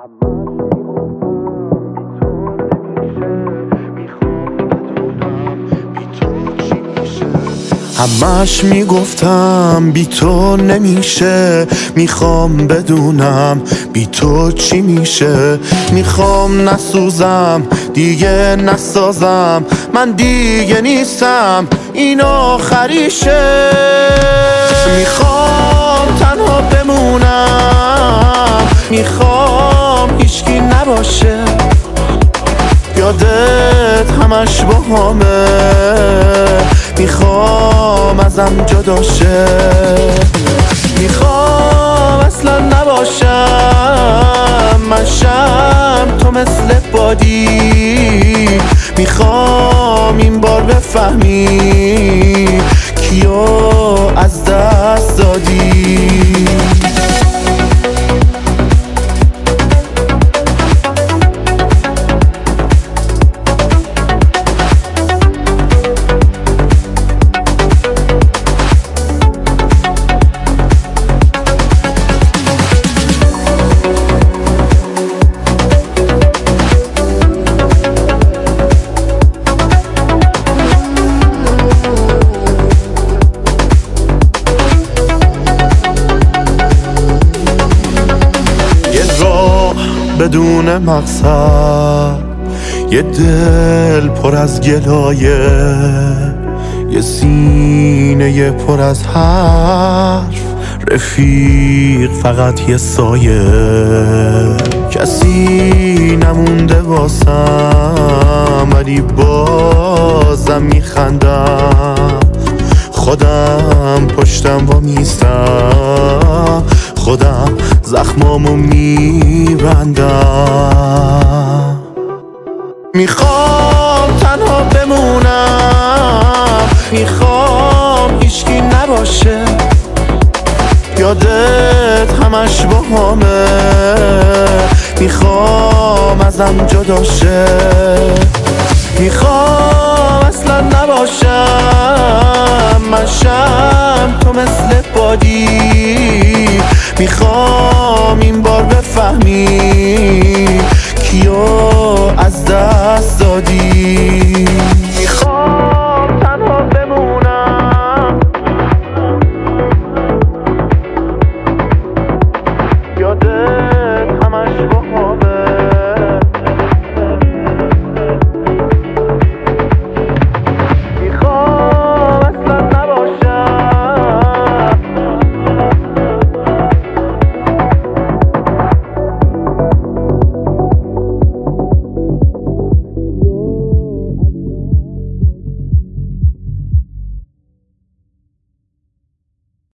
همش میگفتم بی تو نمیشه، میخوام بدونم بی تو چی میشه. میخوام نسوزم دیگه نسازم، من دیگه نیستم این آخریشه. میخوام تنها بمونم، میخوام هیچکی نباشه، یادت همش باهامه، میخوام ازم جدا شه. میخوام اصلا نباشم، من شم تو مثل بادی. میخوام این بار بفهمی کیو از دست دادی. بدون مقصد، یه دل پر از گلایه، یه سینه پر از حرف، رفیق فقط یه سایه. کسی نمونده واسم ولی بازم میخندم، خودم پشتم و میستم، خودم زخمامو میبندم. میخوام تنها بمونم، میخوام هیچکی نباشه، یادت همش باهامه، میخوام ازم جدا شه. میخوام اصلا نباشم، من شم تو مثل بادی. میخوام این بار بفهمی